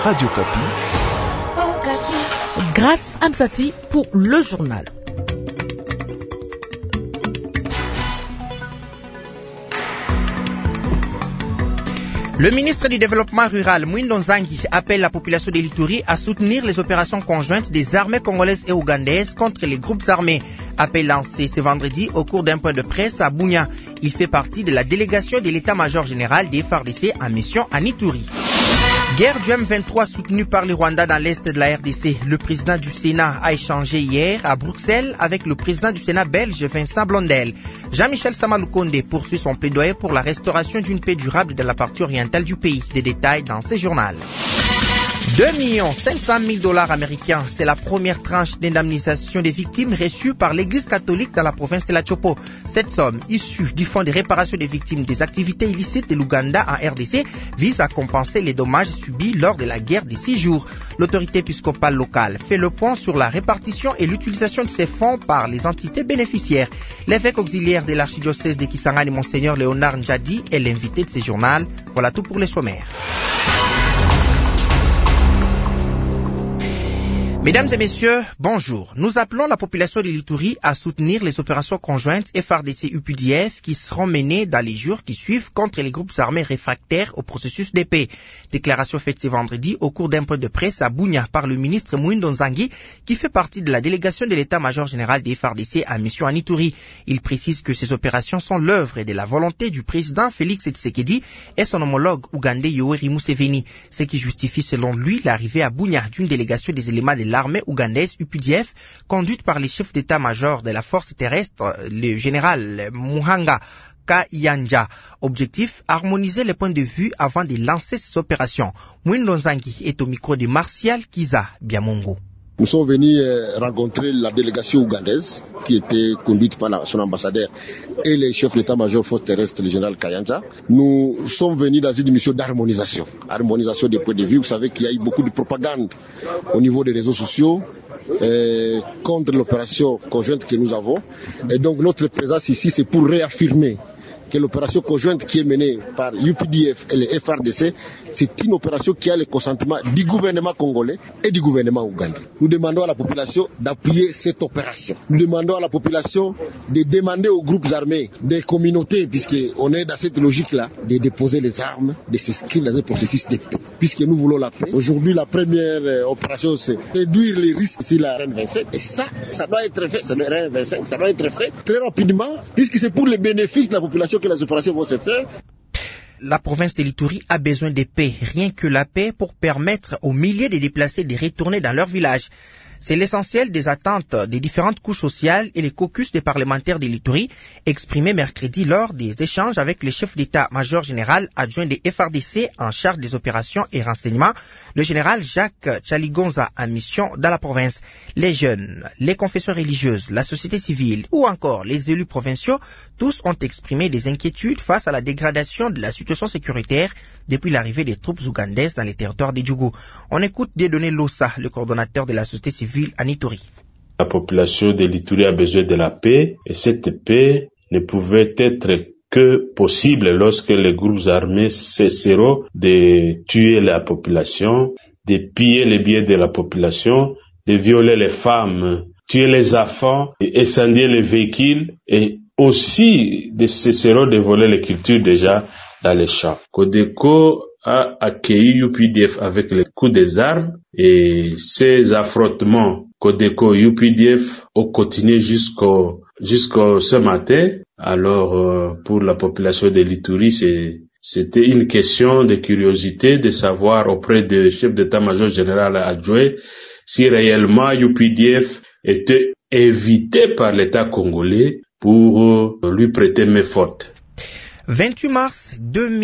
Radio Kapi. Grâce Amsati pour le journal. Le ministre du Développement rural, Mwindo Nzangi, appelle la population de l'Ituri à soutenir les opérations conjointes des armées congolaises et ougandaises contre les groupes armés. Appel lancé ce vendredi au cours d'un point de presse à Bunia. Il fait partie de la délégation de l'état-major général des FARDC en mission à Ituri. Guerre du M23 soutenue par le Rwanda dans l'est de la RDC. Le président du Sénat a échangé hier à Bruxelles avec le président du Sénat belge Vincent Blondel. Jean-Michel Samaloukonde poursuit son plaidoyer pour la restauration d'une paix durable de la partie orientale du pays. Des détails dans ce journal. 2 500 000 $ américains, c'est la première tranche d'indemnisation des victimes reçue par l'Église catholique dans la province de la Chopo. Cette somme, issue du fonds de réparation des victimes des activités illicites de l'Ouganda en RDC, vise à compenser les dommages subis lors de la guerre des 6 jours. L'autorité épiscopale locale fait le point sur la répartition et l'utilisation de ces fonds par les entités bénéficiaires. L'évêque auxiliaire de l'archidiocèse de Kisangani, Monseigneur Léonard Njadi, est l'invité de ce journal. Voilà tout pour les sommaires. Mesdames et messieurs, bonjour. Nous appelons la population de l'Ituri à soutenir les opérations conjointes FARDC-UPDF qui seront menées dans les jours qui suivent contre les groupes armés réfractaires au processus de paix. Déclaration faite ce vendredi au cours d'un point de presse à Bunia par le ministre Mwindo Nzangi qui fait partie de la délégation de l'état-major général des FARDC à mission en Ituri. Il précise que ces opérations sont l'œuvre de la volonté du président Félix Tshisekedi et son homologue ougandais Yoweri Museveni, ce qui justifie selon lui l'arrivée à Bunia d'une délégation des éléments de l'armée ougandaise UPDF, conduite par les chefs d'état-major de la force terrestre, le général Muhanga Kayanja. Objectif, harmoniser les points de vue avant de lancer ces opérations. Mwindo Nzangi est au micro de Martial Kiza Biamongo. Nous sommes venus rencontrer la délégation ougandaise qui était conduite par son ambassadeur et les chefs d'état-major force terrestre, le général Kayanja. Nous sommes venus dans une mission d'harmonisation. Harmonisation des points de vue. Vous savez qu'il y a eu beaucoup de propagande au niveau des réseaux sociaux contre l'opération conjointe que nous avons. Et donc notre présence ici, c'est pour réaffirmer que l'opération conjointe qui est menée par UPDF et les FARDC, c'est une opération qui a le consentement du gouvernement congolais et du gouvernement ougandais. Nous demandons à la population d'appuyer cette opération. Nous demandons à la population de demander aux groupes armés, des communautés, puisqu'on est dans cette logique-là, de déposer les armes, de s'inscrire dans un processus de paix. Puisque nous voulons la paix. Aujourd'hui, la première opération, c'est réduire les risques sur la RN25. Et ça doit être fait, sur la RN25, ça doit être fait très rapidement, puisque c'est pour le bénéfice de la population que les opérations vont se faire. La province de l'Ituri a besoin de paix, rien que la paix pour permettre aux milliers de déplacés de retourner dans leur village. C'est l'essentiel des attentes des différentes couches sociales et les caucus des parlementaires de l'Ituri exprimés mercredi lors des échanges avec le chef d'état-major général adjoint des FARDC en charge des opérations et renseignements, le général Jacques Chaligonza en mission dans la province. Les jeunes, les confessions religieuses, la société civile ou encore les élus provinciaux, tous ont exprimé des inquiétudes face à la dégradation de la situation sécuritaire depuis l'arrivée des troupes ougandaises dans les territoires des Djougou. On écoute Dieudonné Lossa, le coordonnateur de la société civile à Ituri. La population de l'Ituri a besoin de la paix et cette paix ne pouvait être que possible lorsque les groupes armés cesseront de tuer la population, de piller les biens de la population, de violer les femmes, tuer les enfants, et incendier les véhicules et aussi de cesseront de voler les cultures déjà dans les champs. Codeco a accueilli UPDF avec le coup des armes et ces affrontements Codeco UPDF ont continué jusqu'au ce matin. Alors pour la population de l'Ituri, c'était une question de curiosité de savoir auprès du chef d'état-major général adjoint si réellement UPDF était invité par l'État congolais pour lui prêter main forte. 28 mars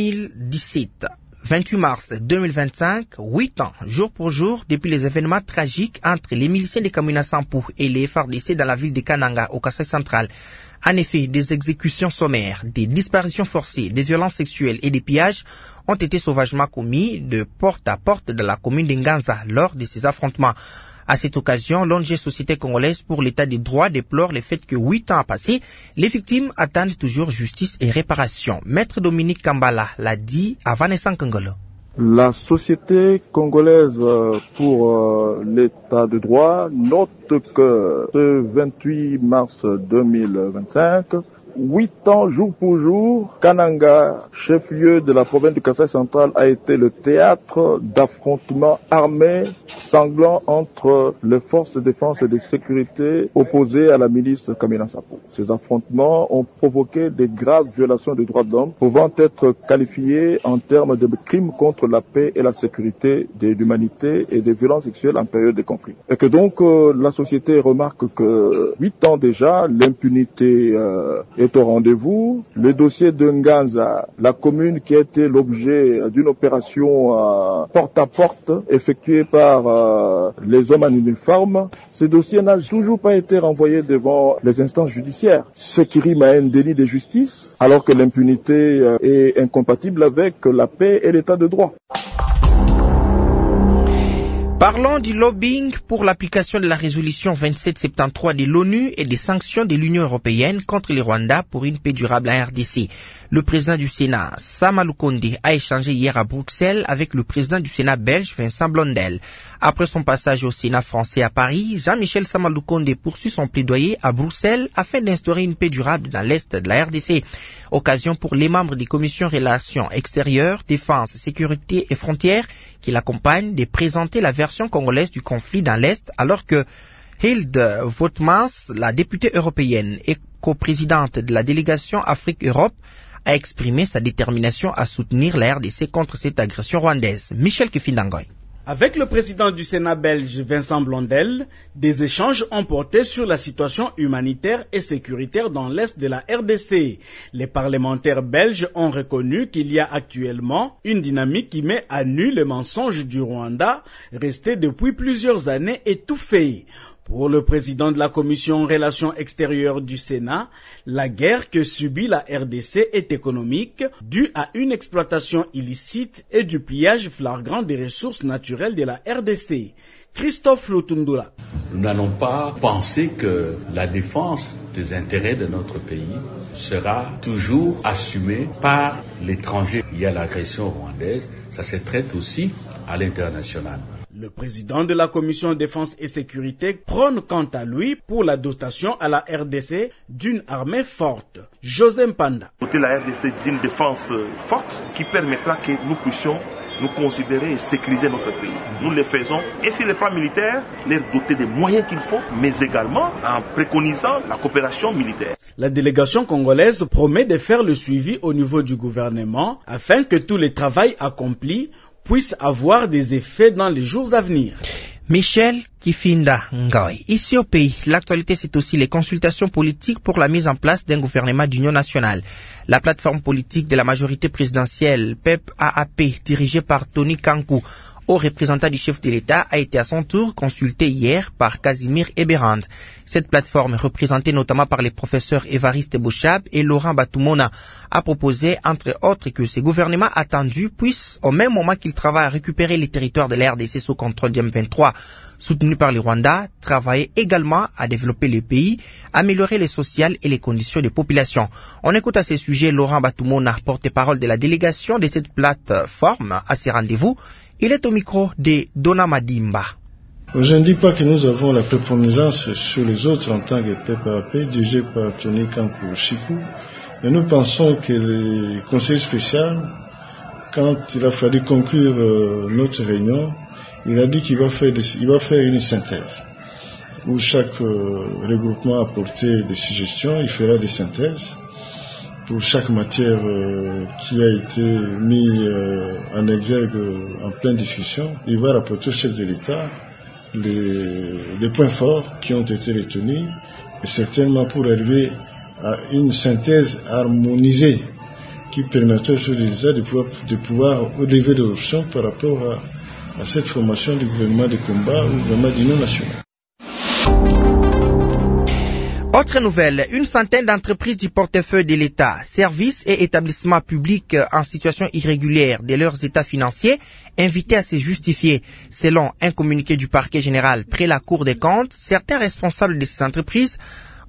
2017. 28 mars 2025, 8 ans, jour pour jour, depuis les événements tragiques entre les miliciens de Kamina Sampou et les FARDC dans la ville de Kananga, au Kasaï central. En effet, des exécutions sommaires, des disparitions forcées, des violences sexuelles et des pillages ont été sauvagement commis de porte à porte dans la commune d'Nganza lors de ces affrontements. À cette occasion, l'ONG Société congolaise pour l'état des droits déplore le fait que 8 ans passés, les victimes attendent toujours justice et réparation. Maître Dominique Kambala l'a dit à Vanessa Nkangolo. La Société congolaise pour l'état de droit note que ce 28 mars 2025, 8 ans jour pour jour, Kananga, chef-lieu de la province du Kasaï central, a été le théâtre d'affrontements armés sanglants entre les forces de défense et de sécurité opposées à la milice Kamina Sapo. Ces affrontements ont provoqué des graves violations des droits de l'homme, pouvant être qualifiées en termes de crimes contre la paix et la sécurité de l'humanité et des violences sexuelles en période de conflit. Et que donc la société remarque que 8 ans déjà, l'impunité est au rendez-vous. Le dossier de Nganza, la commune qui a été l'objet d'une opération porte-à-porte effectuée par les hommes en uniforme, ce dossier n'a toujours pas été renvoyé devant les instances judiciaires, ce qui rime à un délit de justice, alors que l'impunité est incompatible avec la paix et l'état de droit. Parlons du lobbying pour l'application de la résolution 2773 de l'ONU et des sanctions de l'Union européenne contre le Rwanda pour une paix durable en RDC. Le président du Sénat, Sama Lukonde, a échangé hier à Bruxelles avec le président du Sénat belge, Vincent Blondel. Après son passage au Sénat français à Paris, Jean-Michel Sama Lukonde poursuit son plaidoyer à Bruxelles afin d'instaurer une paix durable dans l'Est de la RDC. Occasion pour les membres des commissions Relations extérieures, Défense, Sécurité et Frontières qui l'accompagnent de présenter la version congolaise du conflit dans l'Est, alors que Hilde Votmans, la députée européenne et coprésidente de la délégation Afrique-Europe, a exprimé sa détermination à soutenir la RDC contre cette agression rwandaise. Michel Kifindangoy. Avec le président du Sénat belge Vincent Blondel, des échanges ont porté sur la situation humanitaire et sécuritaire dans l'Est de la RDC. Les parlementaires belges ont reconnu qu'il y a actuellement une dynamique qui met à nu les mensonges du Rwanda, resté depuis plusieurs années étouffé. Pour le président de la commission Relations extérieures du Sénat, la guerre que subit la RDC est économique, due à une exploitation illicite et du pillage flagrant des ressources naturelles de la RDC. Christophe Lutundula. Nous n'allons pas penser que la défense des intérêts de notre pays sera toujours assumée par l'étranger. Il y a l'agression rwandaise, ça se traite aussi à l'international. Le président de la commission défense et sécurité prône quant à lui pour la dotation à la RDC d'une armée forte. José Mpanda. Doter la RDC d'une défense forte qui permettra que nous puissions nous considérer et sécuriser notre pays. Nous le faisons et sur le plan militaire, les doter des moyens qu'il faut, mais également en préconisant la coopération militaire. La délégation congolaise promet de faire le suivi au niveau du gouvernement afin que tout le travail accompli puisse avoir des effets dans les jours à venir. Michel Kifinda Ngoy. Ici au pays, l'actualité c'est aussi les consultations politiques pour la mise en place d'un gouvernement d'union nationale. La plateforme politique de la majorité présidentielle PEP-AAP, dirigée par Tony Kankou, haut représentant du chef de l'État, a été à son tour consulté hier par Casimir Eberand. Cette plateforme, représentée notamment par les professeurs Évariste Bouchab et Laurent Batumona, a proposé, entre autres, que ces gouvernements attendus puissent, au même moment qu'ils travaillent à récupérer les territoires de la RDC sous contrôle du M23, soutenu par le Rwanda, travailler également à développer le pays, améliorer les sociales et les conditions des populations. On écoute à ces sujets Laurent Batumona, porte-parole de la délégation de cette plateforme, à ces rendez-vous. Il est au micro de Dona Madimba. Je ne dis pas que nous avons la prépondérance sur les autres en tant que PEP-AAP, dirigé par Tony Kankou Chikou, mais nous pensons que le conseil spécial, quand il a fallu conclure notre réunion, il a dit qu'il va faire une synthèse, où chaque regroupement a apporté des suggestions, il fera des synthèses pour chaque matière qui a été mise en exergue en pleine discussion. Il va rapporter au chef de l'État les points forts qui ont été retenus, et certainement pour arriver à une synthèse harmonisée qui permettrait au chef de l'État de pouvoir relever des options par rapport à cette formation du gouvernement de combat ou gouvernement d'union nationale. Autre nouvelle, une centaine d'entreprises du portefeuille de l'État, services et établissements publics en situation irrégulière de leurs états financiers, invités à se justifier. Selon un communiqué du parquet général près la Cour des comptes, certains responsables de ces entreprises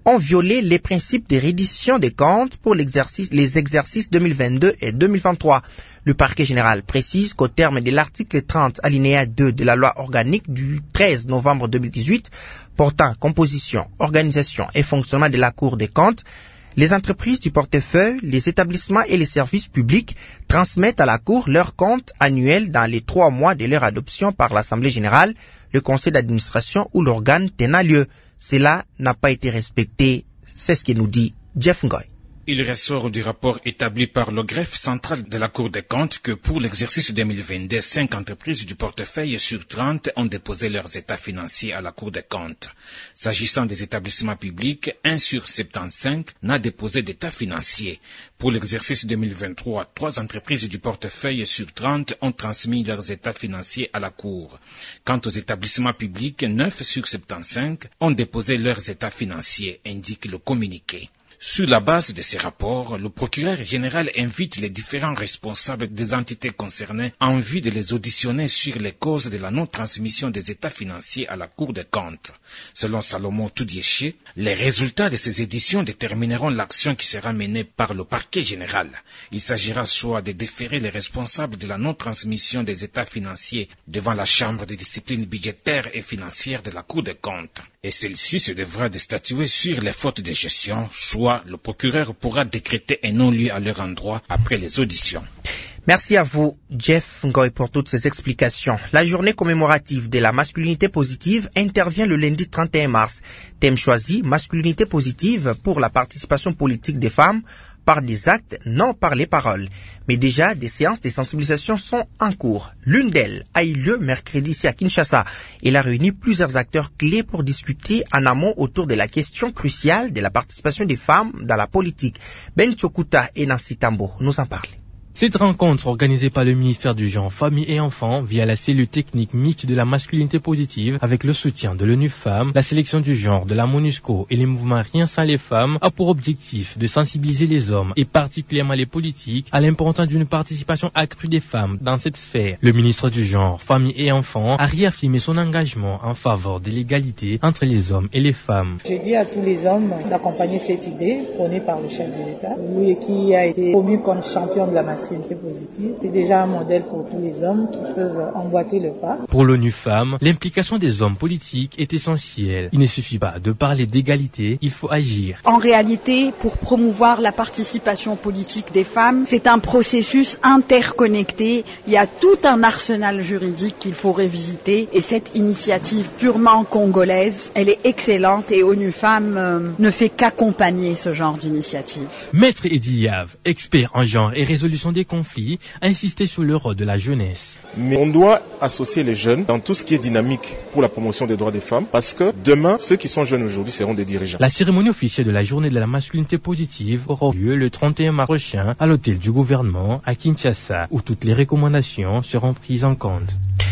ont violé les principes de reddition des comptes pour les exercices 2022 et 2023. Le parquet général précise qu'au terme de l'article 30 alinéa 2 de la loi organique du 13 novembre 2018 portant composition, organisation et fonctionnement de la Cour des comptes, les entreprises du portefeuille, les établissements et les services publics transmettent à la Cour leurs comptes annuels dans les 3 mois de leur adoption par l'Assemblée générale, le conseil d'administration ou l'organe tenant lieu. Cela n'a pas été respecté, c'est ce que nous dit Jeff Ngoy. Il ressort du rapport établi par le greffe central de la Cour des comptes que pour l'exercice 2022, 5 entreprises du portefeuille sur 30 ont déposé leurs états financiers à la Cour des comptes. S'agissant des établissements publics, 1 sur 75 n'a déposé d'état financier. Pour l'exercice 2023, 3 entreprises du portefeuille sur 30 ont transmis leurs états financiers à la Cour. Quant aux établissements publics, 9 sur 75 ont déposé leurs états financiers, indique le communiqué. Sur la base de ces rapports, le procureur général invite les différents responsables des entités concernées en vue de les auditionner sur les causes de la non-transmission des états financiers à la Cour des comptes. Selon Salomon Toudiéché, les résultats de ces éditions détermineront l'action qui sera menée par le parquet général. Il s'agira soit de déférer les responsables de la non-transmission des états financiers devant la Chambre de discipline budgétaire et financière de la Cour des comptes. Et celle-ci se devra de statuer sur les fautes de gestion, soit le procureur pourra décréter un non-lieu à leur endroit après les auditions. Merci à vous, Jeff Ngoy, pour toutes ces explications. La journée commémorative de la masculinité positive intervient le lundi 31 mars. Thème choisi, masculinité positive pour la participation politique des femmes par des actes, non par les paroles. Mais déjà, des séances de sensibilisation sont en cours. L'une d'elles a eu lieu mercredi ici à Kinshasa. Elle a réuni plusieurs acteurs clés pour discuter en amont autour de la question cruciale de la participation des femmes dans la politique. Ben Chokuta et Nancy Tambo nous en parlent. Cette rencontre organisée par le ministère du Genre, Famille et Enfants via la cellule technique mixte de la masculinité positive avec le soutien de l'ONU Femmes, la sélection du genre de la MONUSCO et les mouvements Rien sans les femmes a pour objectif de sensibiliser les hommes et particulièrement les politiques à l'importance d'une participation accrue des femmes dans cette sphère. Le ministre du Genre, Famille et Enfants a réaffirmé son engagement en faveur de l'égalité entre les hommes et les femmes. Je dis à tous les hommes d'accompagner cette idée prônée par le chef de l'État, lui qui a été promu comme champion de la masculinité positive. C'est déjà un modèle pour tous les hommes qui peuvent emboîter le pas. Pour l'ONU Femmes, l'implication des hommes politiques est essentielle. Il ne suffit pas de parler d'égalité, il faut agir. En réalité, pour promouvoir la participation politique des femmes, c'est un processus interconnecté. Il y a tout un arsenal juridique qu'il faut revisiter et cette initiative purement congolaise, elle est excellente et ONU Femmes ne fait qu'accompagner ce genre d'initiative. Maître Edi Yav, expert en genre et résolution des conflits, a insisté sur le rôle de la jeunesse. Mais on doit associer les jeunes dans tout ce qui est dynamique pour la promotion des droits des femmes parce que demain, ceux qui sont jeunes aujourd'hui seront des dirigeants. La cérémonie officielle de la journée de la masculinité positive aura lieu le 31 mars prochain à l'hôtel du gouvernement à Kinshasa où toutes les recommandations seront prises en compte.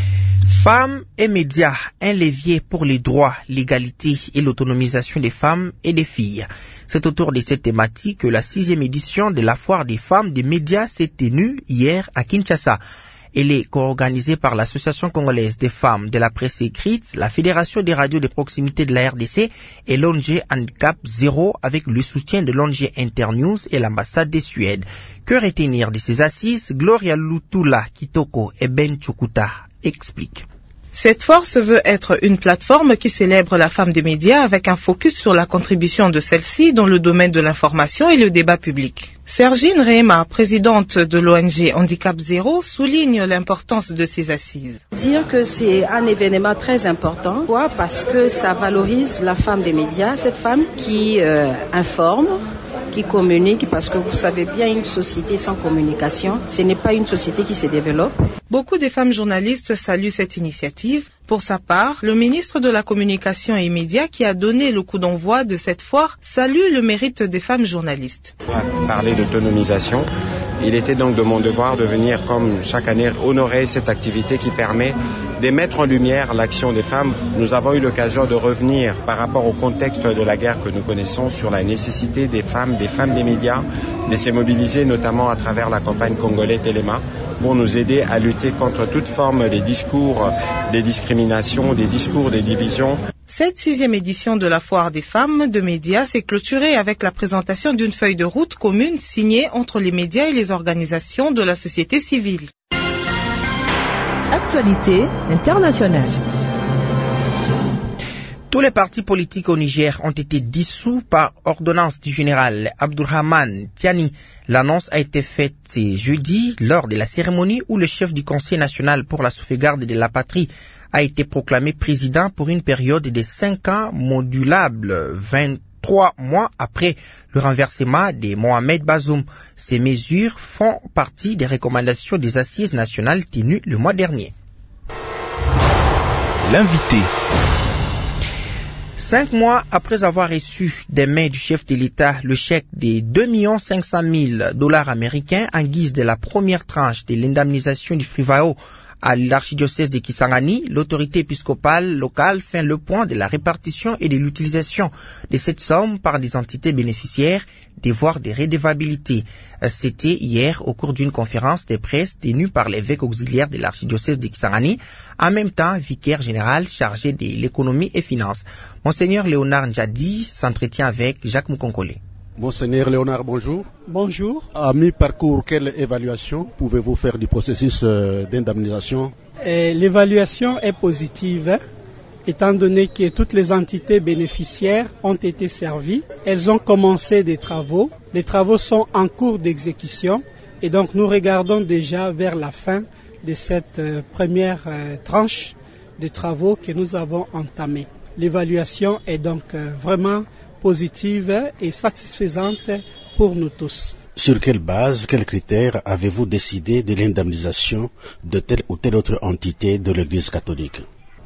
Femmes et médias, un levier pour les droits, l'égalité et l'autonomisation des femmes et des filles. C'est autour de cette thématique que la 6e édition de la foire des femmes des médias s'est tenue hier à Kinshasa. Elle est co-organisée par l'Association congolaise des femmes de la presse écrite, la Fédération des radios de proximité de la RDC et l'ONG Handicap Zéro avec le soutien de l'ONG Internews et l'ambassade de Suède. Que retenir de ces assises? Gloria Lutula Kitoko et Ben Chokuta expliquent. Cette foire se veut être une plateforme qui célèbre la femme des médias avec un focus sur la contribution de celle-ci dans le domaine de l'information et le débat public. Sergine Rehma, présidente de l'ONG Handicap Zéro, souligne l'importance de ces assises. Dire que c'est un événement très important, parce que ça valorise la femme des médias, cette femme qui informe, qui communique, parce que vous savez bien, une société sans communication, ce n'est pas une société qui se développe. Beaucoup de femmes journalistes saluent cette initiative. Pour sa part, le ministre de la Communication et Médias, qui a donné le coup d'envoi de cette foire, salue le mérite des femmes journalistes. On va parler d'autonomisation. Il était donc de mon devoir de venir, comme chaque année, honorer cette activité qui permet de mettre en lumière l'action des femmes. Nous avons eu l'occasion de revenir par rapport au contexte de la guerre que nous connaissons sur la nécessité des femmes des médias, de se mobiliser notamment à travers la campagne congolaise Téléma pour nous aider à lutter contre toute forme de discours, des discriminations, des discours, des divisions. Cette 6e édition de la Foire des femmes de médias s'est clôturée avec la présentation d'une feuille de route commune signée entre les médias et les organisations de la société civile. Actualité internationale. Tous les partis politiques au Niger ont été dissous par ordonnance du général Abdourahmane Tiani. L'annonce a été faite jeudi lors de la cérémonie où le chef du Conseil national pour la sauvegarde de la patrie a été proclamé président pour une période de 5 ans modulable, 23 mois après le renversement de Mohamed Bazoum. Ces mesures font partie des recommandations des assises nationales tenues le mois dernier. L'invité. 5 mois après avoir reçu des mains du chef de l'État le chèque de 2 500 000 $ américains en guise de la première tranche de l'indemnisation du Frivao à l'archidiocèse de Kisangani, l'autorité épiscopale locale fait le point de la répartition et de l'utilisation de cette somme par des entités bénéficiaires, des voies de redevabilité. C'était hier au cours d'une conférence de presse tenue par l'évêque auxiliaire de l'archidiocèse de Kisangani, en même temps vicaire général chargé de l'économie et finances. Monseigneur Léonard Njadi s'entretient avec Jacques Moukonkole. Monseigneur Léonard, bonjour. Bonjour. À mi-parcours, quelle évaluation pouvez-vous faire du processus d'indemnisation? L'évaluation est positive, étant donné que toutes les entités bénéficiaires ont été servies. Elles ont commencé des travaux. Les travaux sont en cours d'exécution et donc nous regardons déjà vers la fin de cette première tranche de travaux que nous avons entamés. L'évaluation est donc vraiment positive et satisfaisante pour nous tous. Sur quelle base, quels critères avez-vous décidé de l'indemnisation de telle ou telle autre entité de l'Église catholique?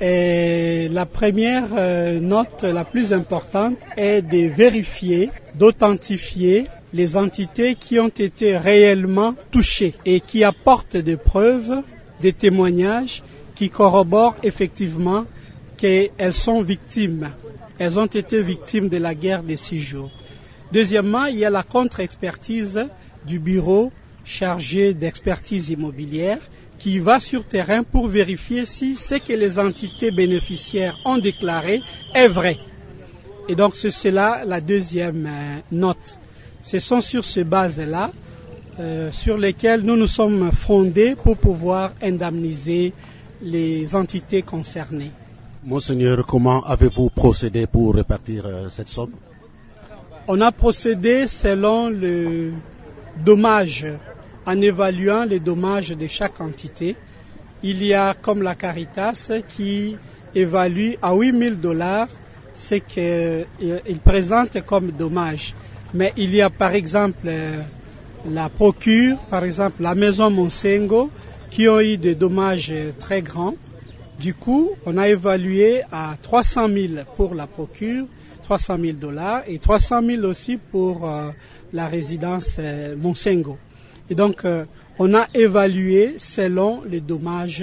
La première note la plus importante est de vérifier, d'authentifier les entités qui ont été réellement touchées et qui apportent des preuves, des témoignages qui corroborent effectivement qu'elles sont victimes. Elles ont été victimes de la guerre des 6 jours. Deuxièmement, il y a la contre-expertise du bureau chargé d'expertise immobilière qui va sur terrain pour vérifier si ce que les entités bénéficiaires ont déclaré est vrai. Et donc c'est cela la deuxième note. Ce sont sur ces bases-là sur lesquelles nous nous sommes fondés pour pouvoir indemniser les entités concernées. Monseigneur, comment avez-vous procédé pour répartir cette somme? On a procédé selon le dommage, en évaluant les dommages de chaque entité. Il y a comme la Caritas qui évalue à $8 000 ce qu'il présente comme dommage. Mais il y a par exemple la Procure, par exemple la Maison Monsengo, qui ont eu des dommages très grands. Du coup, on a évalué à 300 000 pour la Procure, $300 000 et 300 000 aussi pour la résidence Monsengo. Et donc, on a évalué selon les dommages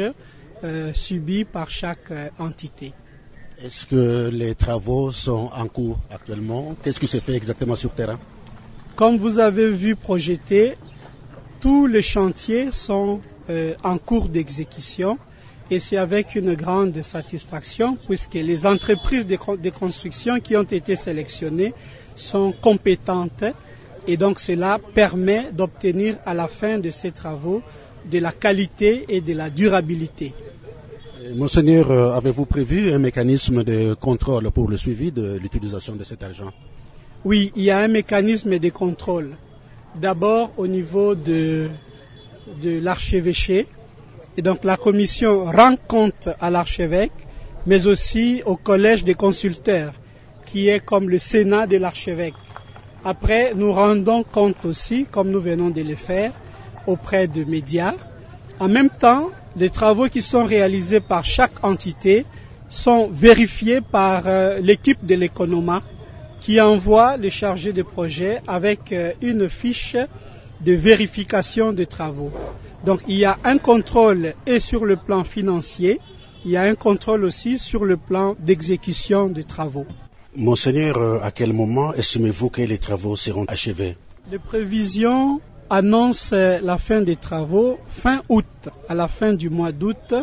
subis par chaque entité. Est-ce que les travaux sont en cours actuellement? Qu'est-ce qui se fait exactement sur terrain? Comme vous avez vu projeté, tous les chantiers sont en cours d'exécution. Et c'est avec une grande satisfaction puisque les entreprises de construction qui ont été sélectionnées sont compétentes et donc cela permet d'obtenir à la fin de ces travaux de la qualité et de la durabilité. Monseigneur, avez-vous prévu un mécanisme de contrôle pour le suivi de l'utilisation de cet argent? Oui, il y a un mécanisme de contrôle. D'abord au niveau de l'archevêché. Et donc la commission rend compte à l'archevêque, mais aussi au collège des consulteurs, qui est comme le sénat de l'archevêque. Après, nous rendons compte aussi, comme nous venons de le faire, auprès des médias. En même temps, les travaux qui sont réalisés par chaque entité sont vérifiés par l'équipe de l'économa, qui envoie les chargés de projet avec une fiche de vérification des travaux. Donc il y a un contrôle et sur le plan financier, il y a un contrôle aussi sur le plan d'exécution des travaux. Monseigneur, à quel moment estimez-vous que les travaux seront achevés? Les prévisions annoncent la fin des travaux fin août. À la fin du mois d'août,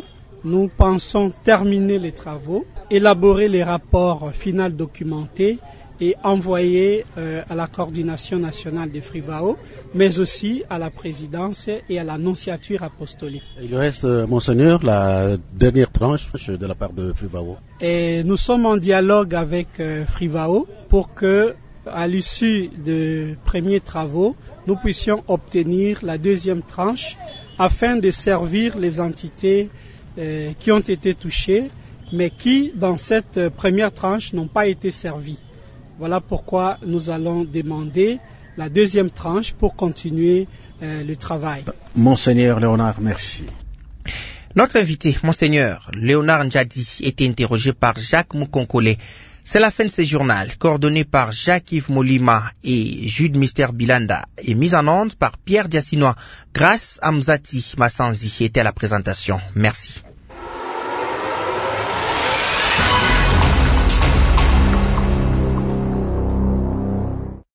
nous pensons terminer les travaux, élaborer les rapports finaux documentés et envoyer à la coordination nationale des FRIVAO, mais aussi à la présidence et à l'annonciature apostolique. Il reste, Monseigneur, la dernière tranche de la part de FRIVAO. Et nous sommes en dialogue avec FRIVAO pour que, à l'issue des premiers travaux, nous puissions obtenir la deuxième tranche afin de servir les entités qui ont été touchées, mais qui, dans cette première tranche, n'ont pas été servies. Voilà pourquoi nous allons demander la deuxième tranche pour continuer le travail. Monseigneur Léonard, merci. Notre invité, Monseigneur Léonard Ndjadi, était interrogé par Jacques Moukonkole. C'est la fin de ce journal, coordonné par Jacques-Yves Molima et Jude Mister Bilanda, et mise en onde par Pierre Diassinois. Grâce à Mzati Massanzi était à la présentation. Merci.